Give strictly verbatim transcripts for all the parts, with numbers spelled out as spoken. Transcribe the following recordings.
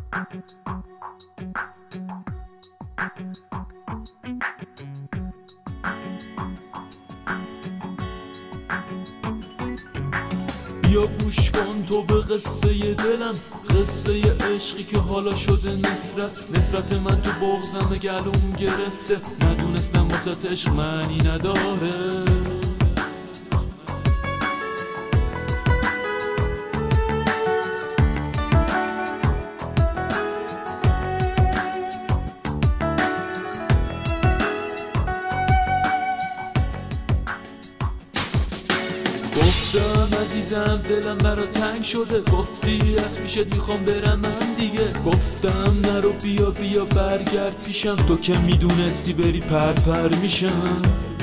بیا گوش کن تو به قصه دلم، قصه عشقی که حالا شده نفرت. نفرت من تو بغضم گلوم گرفته، ندونستم واسه عشق معنی نداره. گفتم عزیزم دلم برا تنگ شده، گفتی از پیشت میخوام برم من دیگه. گفتم نرو بیا بیا برگرد پیشم، تو که میدونستی بری پر پر میشم.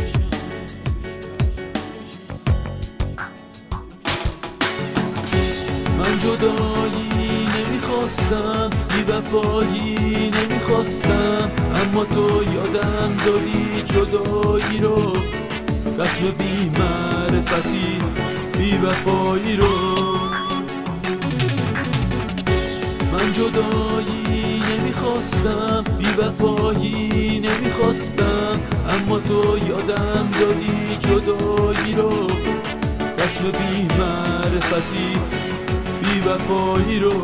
من جدایی نمیخواستم، بی وفایی نمیخواستم، اما تو یادم دادی جدایی رو، رسم بی معرفتی بی وفایی رو. من جدایی نمیخواستم، بی وفایی نمیخواستم، اما تو یادم دادی جدایی رو، رسم بی معرفتی بی وفایی رو.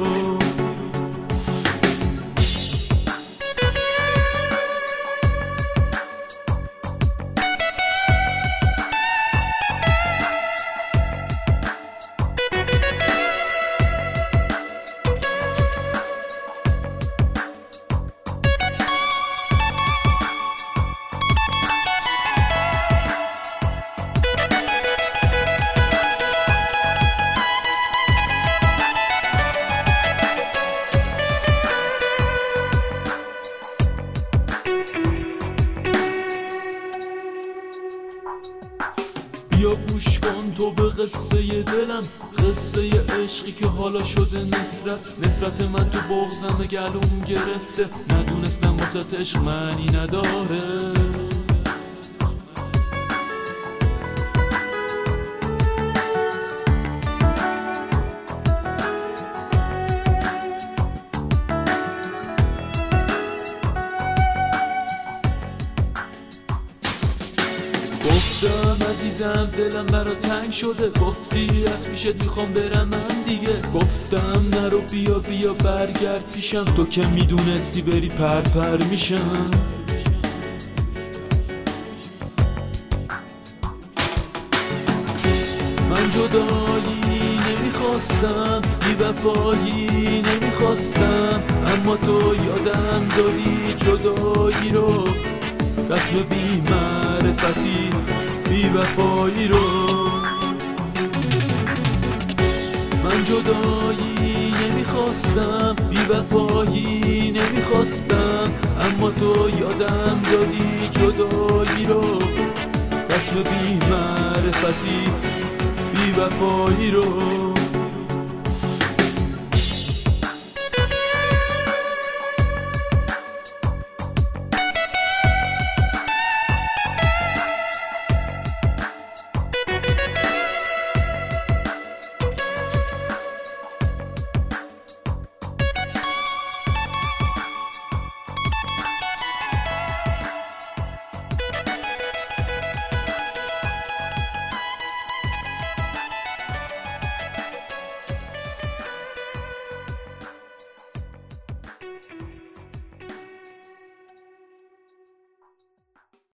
بیا گوش کن تو به قصه دلم، قصه عشقی که حالا شده نفرت. نفرت من تو بغضم گلوم گرفته، ندونستم واسه عشق معنی نداره. گفتم عزیزم دلم برا تنگ شده، گفتی از پیشت میخوام برم من دیگه. گفتم نرو بیا بیا برگرد پیشم، تو که میدونستی بری پر پر میشم. من جدایی نمیخواستم، بی وفایی نمیخواستم، اما تو یادم دادی جدایی رو، رسم بی معرفتی بی وفایی رو. من جدایی نمیخواستم، بی وفایی نمیخواستم، اما تو یادم دادی جدایی رو، رسم بی معرفتی بی وفایی رو.